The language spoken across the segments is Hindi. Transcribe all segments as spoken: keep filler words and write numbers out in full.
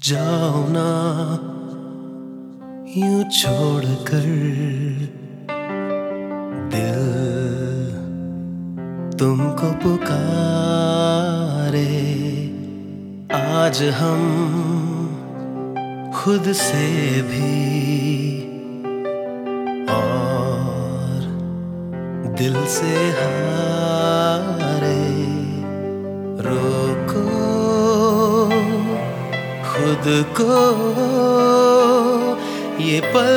जाओ ना यूं छोड़कर, दिल तुमको पुकारे। आज हम खुद से भी और दिल से हारे। रोको खुद को, ये पल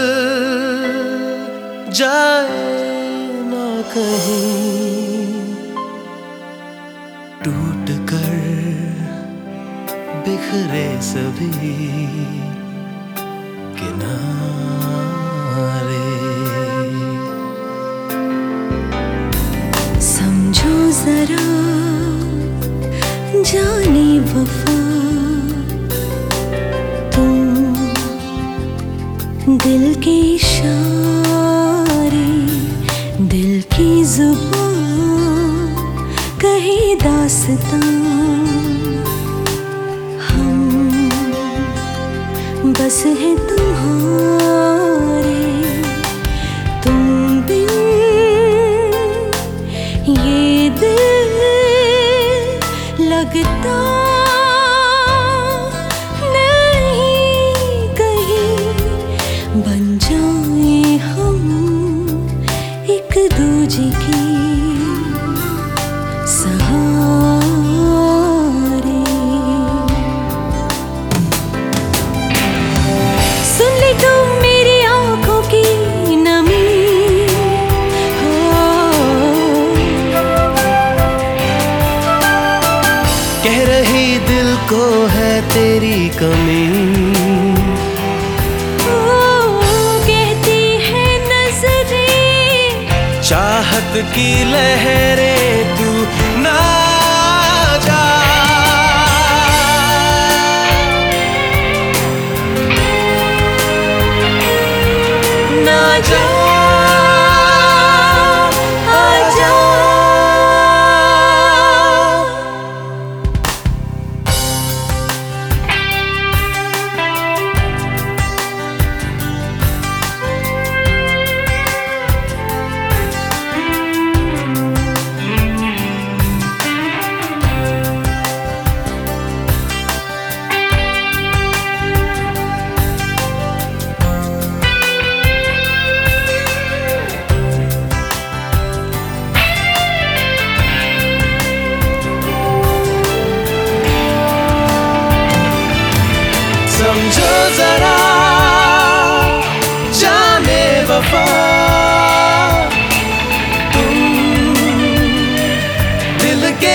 जाए ना कहीं। टूट कर बिखरे सभी किनारे। समझो जरा जाने वफा, तुम दिल के इशारे, दिल की जुबान कहे दास्तां। हम बस हैं तुम्हारे, तुम बिन ये दिल लगता नहीं कहीं। बन जाए हम एक दूजे के सहारे। सुन ले तुम मेरी आंखों की नमी, हो कह रही दिल को है तेरी कमी। ओ, कहती है नजरें चाहत की लहरें तू ना जा। ना जा आजा। समझो जरा जाने वफा, तुम दिल के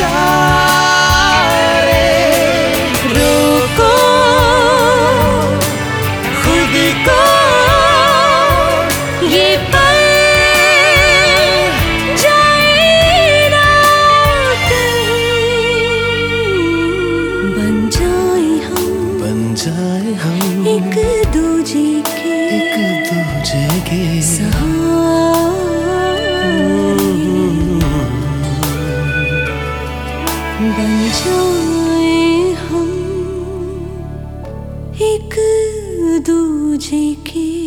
इशारे। रोको खुद को, ये पल जाए ना कहीं। बन जाए हम बन जाए हम एक दूजे के एक दूजे के सहारे। बन जाए हम एक दूजे के